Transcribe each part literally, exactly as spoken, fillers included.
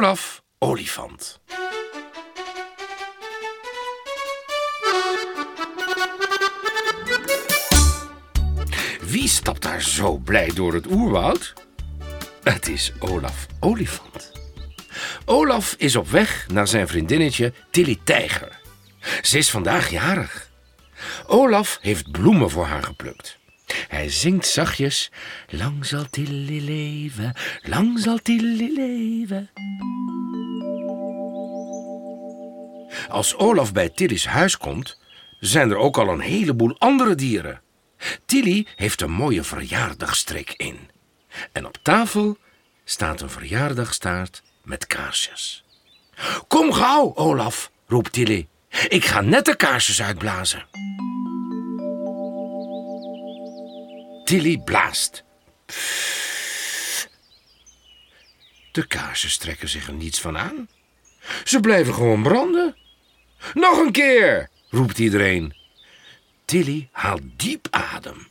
Olaf Olifant. Wie stapt daar zo blij door het oerwoud? Het is Olaf Olifant. Olaf is op weg naar zijn vriendinnetje Tilly Tijger. Ze is vandaag jarig. Olaf heeft bloemen voor haar geplukt. Hij zingt zachtjes: lang zal Tilly leven, lang zal Tilly leven. Als Olaf bij Tilly's huis komt, zijn er ook al een heleboel andere dieren. Tilly heeft een mooie verjaardagstrik in. En op tafel staat een verjaardagstaart met kaarsjes. Kom gauw, Olaf, roept Tilly. Ik ga net de kaarsjes uitblazen. Tilly blaast. De kaarsjes trekken zich er niets van aan. Ze blijven gewoon branden. Nog een keer, roept iedereen. Tilly haalt diep adem.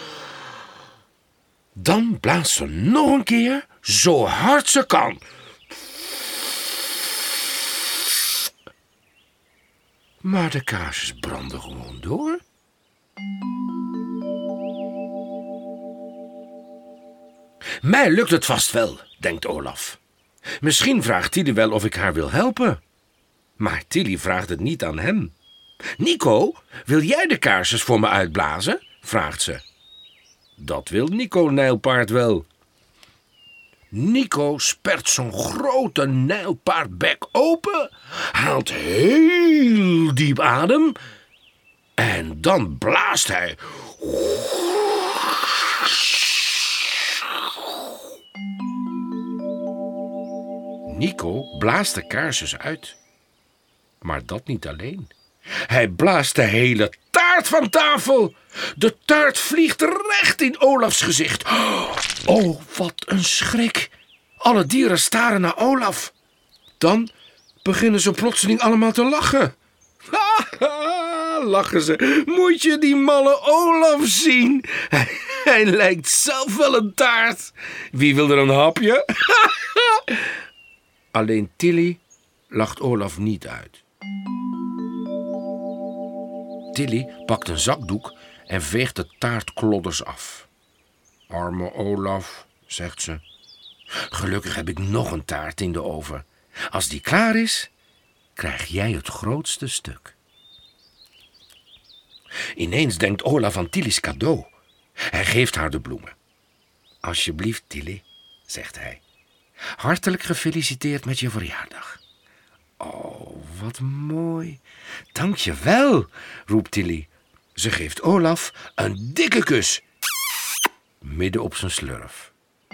Dan blaast ze nog een keer, zo hard ze kan. Maar de kaarsjes branden gewoon door. Mij lukt het vast wel, denkt Olaf. Misschien vraagt Tilly wel of ik haar wil helpen. Maar Tilly vraagt het niet aan hem. Nico, wil jij de kaarsjes voor me uitblazen? Vraagt ze. Dat wil Nico Nijlpaard wel. Nico spert zo'n grote nijlpaardbek open, haalt heel diep adem en dan blaast hij. Nico blaast de kaarsjes uit. Maar dat niet alleen. Hij blaast de hele taart van tafel. De taart vliegt recht in Olafs gezicht. Oh, wat een schrik. Alle dieren staren naar Olaf. Dan beginnen ze plotseling allemaal te lachen. Lachen ze. Moet je die malle Olaf zien? Hij, hij lijkt zelf wel een taart. Wie wil er een hapje? Alleen Tilly lacht Olaf niet uit. Tilly pakt een zakdoek en veegt de taartklodders af. Arme Olaf, zegt ze. Gelukkig heb ik nog een taart in de oven. Als die klaar is, krijg jij het grootste stuk. Ineens denkt Olaf aan Tilly's cadeau. Hij geeft haar de bloemen. Alsjeblieft, Tilly, zegt hij. Hartelijk gefeliciteerd met je verjaardag. Oh, wat mooi. Dank je wel, roept Tilly. Ze geeft Olaf een dikke kus. Midden op zijn slurf.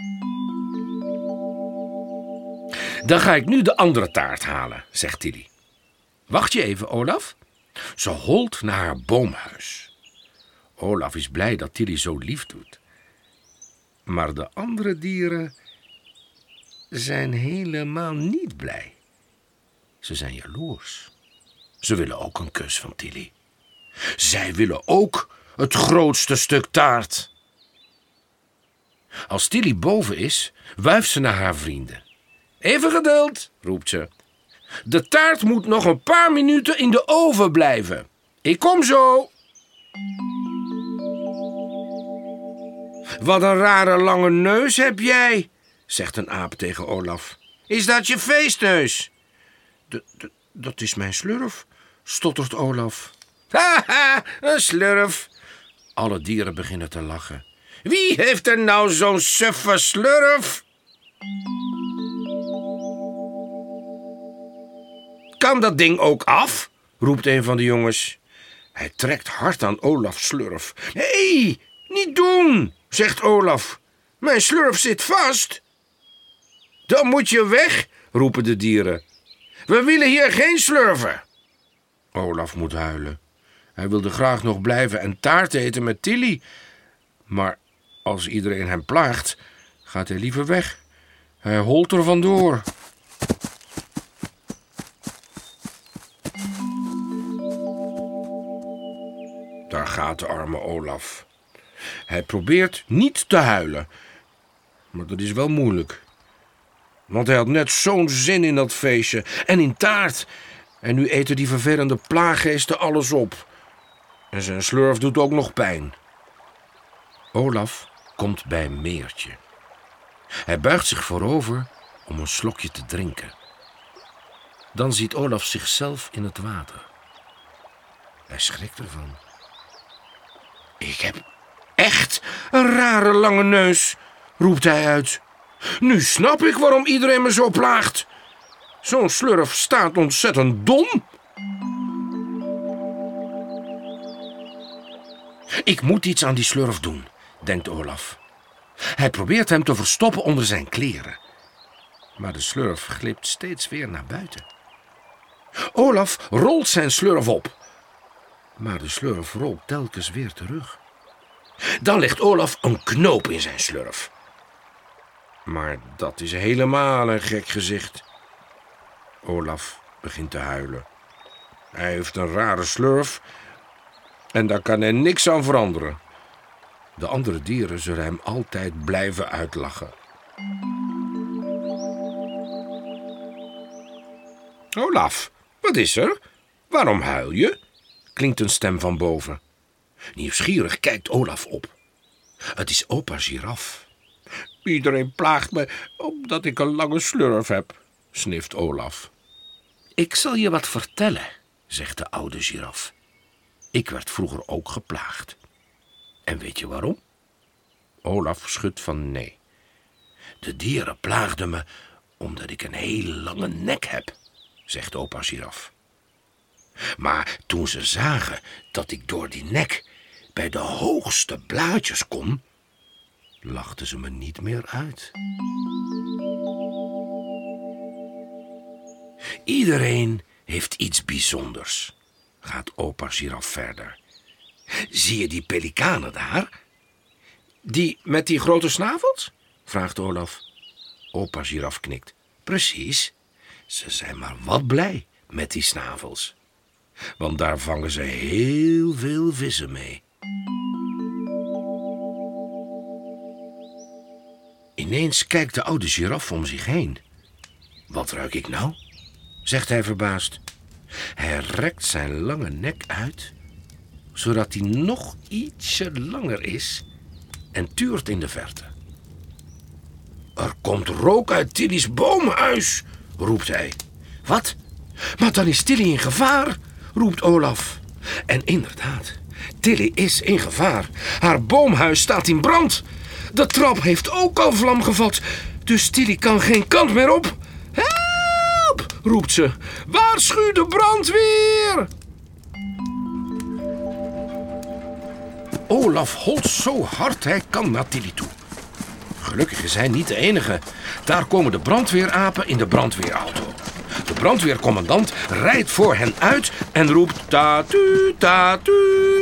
Dan ga ik nu de andere taart halen, zegt Tilly. Wacht je even, Olaf. Ze holt naar haar boomhuis. Olaf is blij dat Tilly zo lief doet. Maar de andere dieren zijn helemaal niet blij. Ze zijn jaloers. Ze willen ook een kus van Tilly. Zij willen ook het grootste stuk taart. Als Tilly boven is, wuift ze naar haar vrienden. Even geduld, roept ze. De taart moet nog een paar minuten in de oven blijven. Ik kom zo. Wat een rare lange neus heb jij, zegt een aap tegen Olaf. Is dat je feestneus? D- d- dat is mijn slurf, stottert Olaf. Haha, een slurf. Alle dieren beginnen te lachen. Wie heeft er nou zo'n suffe slurf? Kan dat ding ook af? Roept een van de jongens. Hij trekt hard aan Olaf's slurf. Hé, hey, niet doen, zegt Olaf. Mijn slurf zit vast. Dan moet je weg, roepen de dieren. We willen hier geen slurven. Olaf moet huilen. Hij wilde graag nog blijven en taart eten met Tilly. Maar als iedereen hem plaagt, gaat hij liever weg. Hij holt er vandoor. Daar gaat de arme Olaf. Hij probeert niet te huilen. Maar dat is wel moeilijk. Want hij had net zo'n zin in dat feestje en in taart. En nu eten die vervelende plaaggeesten alles op. En zijn slurf doet ook nog pijn. Olaf komt bij een meertje. Hij buigt zich voorover om een slokje te drinken. Dan ziet Olaf zichzelf in het water. Hij schrikt ervan. Ik heb echt een rare lange neus, roept hij uit. Nu snap ik waarom iedereen me zo plaagt. Zo'n slurf staat ontzettend dom. Ik moet iets aan die slurf doen, denkt Olaf. Hij probeert hem te verstoppen onder zijn kleren. Maar de slurf glipt steeds weer naar buiten. Olaf rolt zijn slurf op. Maar de slurf rolt telkens weer terug. Dan legt Olaf een knoop in zijn slurf. Maar dat is helemaal een gek gezicht. Olaf begint te huilen. Hij heeft een rare slurf en daar kan hij niks aan veranderen. De andere dieren zullen hem altijd blijven uitlachen. Olaf, wat is er? Waarom huil je? Klinkt een stem van boven. Nieuwsgierig kijkt Olaf op. Het is opa Giraf. Iedereen plaagt me omdat ik een lange slurf heb, snift Olaf. Ik zal je wat vertellen, zegt de oude giraf. Ik werd vroeger ook geplaagd. En weet je waarom? Olaf schudt van nee. De dieren plaagden me omdat ik een hele lange nek heb, zegt opa Giraf. Maar toen ze zagen dat ik door die nek bij de hoogste blaadjes kon, lachten ze me niet meer uit. Iedereen heeft iets bijzonders, gaat opa Giraf verder. Zie je die pelikanen daar? Die met die grote snavels? Vraagt Olaf. Opa Giraf knikt. Precies, ze zijn maar wat blij met die snavels. Want daar vangen ze heel veel vissen mee. Ineens kijkt de oude giraf om zich heen. Wat ruik ik nou? Zegt hij verbaasd. Hij rekt zijn lange nek uit, zodat hij nog ietsje langer is en tuurt in de verte. Er komt rook uit Tilly's boomhuis, roept hij. Wat? Maar dan is Tilly in gevaar, roept Olaf. En inderdaad, Tilly is in gevaar. Haar boomhuis staat in brand. De trap heeft ook al vlam gevat, dus Tilly kan geen kant meer op. Help, roept ze. Waarschuw de brandweer! Olaf holt zo hard hij kan naar Tilly toe. Gelukkig is hij niet de enige. Daar komen de brandweerapen in de brandweerauto. De brandweercommandant rijdt voor hen uit en roept tatu, tatu.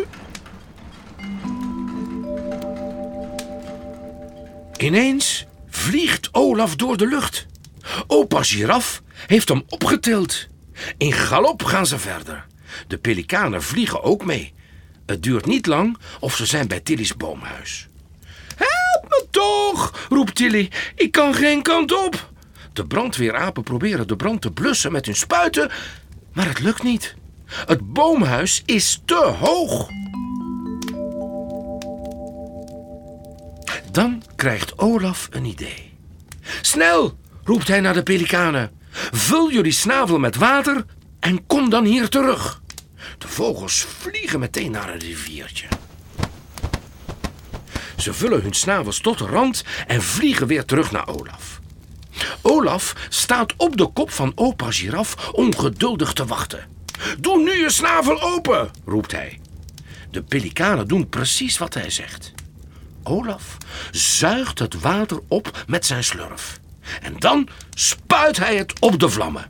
Ineens vliegt Olaf door de lucht. Opa Giraf heeft hem opgetild. In galop gaan ze verder. De pelikanen vliegen ook mee. Het duurt niet lang of ze zijn bij Tilly's boomhuis. Help me toch, roept Tilly. Ik kan geen kant op. De brandweerapen proberen de brand te blussen met hun spuiten, maar het lukt niet. Het boomhuis is te hoog. Dan krijgt Olaf een idee. Snel, roept hij naar de pelikanen. Vul jullie snavel met water en kom dan hier terug. De vogels vliegen meteen naar een riviertje. Ze vullen hun snavels tot de rand en vliegen weer terug naar Olaf. Olaf staat op de kop van opa Giraf ongeduldig te wachten. Doe nu je snavel open, roept hij. De pelikanen doen precies wat hij zegt. Olaf zuigt het water op met zijn slurf. En dan spuit hij het op de vlammen.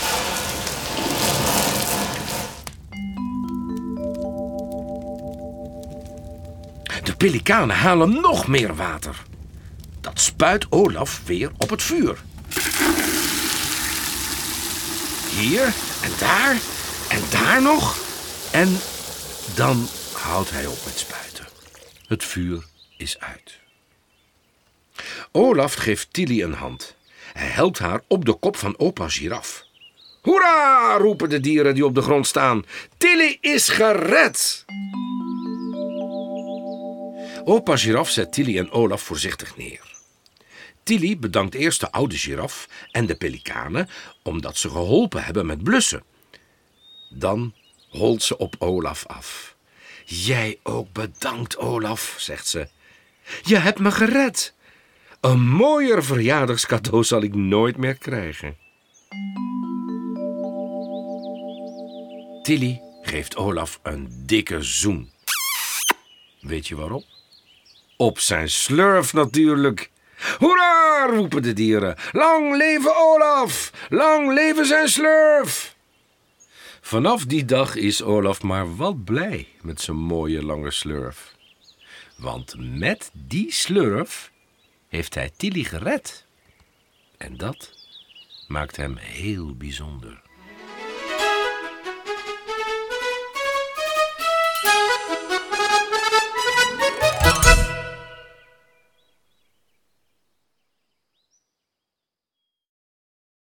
De pelikanen halen nog meer water. Dat spuit Olaf weer op het vuur. Hier en daar en daar nog. En dan houdt hij op met spuiten. Het vuur is uit. Olaf geeft Tilly een hand. Hij helpt haar op de kop van opa Giraf. Hoera, roepen de dieren die op de grond staan. Tilly is gered! Opa Giraf zet Tilly en Olaf voorzichtig neer. Tilly bedankt eerst de oude giraf en de pelikanen omdat ze geholpen hebben met blussen. Dan holt ze op Olaf af. Jij ook bedankt, Olaf, zegt ze. Je hebt me gered. Een mooier verjaardagscadeau zal ik nooit meer krijgen. Tilly geeft Olaf een dikke zoen. Weet je waarop? Op zijn slurf natuurlijk. Hoera, roepen de dieren. Lang leven Olaf! Lang leven zijn slurf! Vanaf die dag is Olaf maar wat blij met zijn mooie lange slurf. Want met die slurf heeft hij Tilly gered. En dat maakt hem heel bijzonder.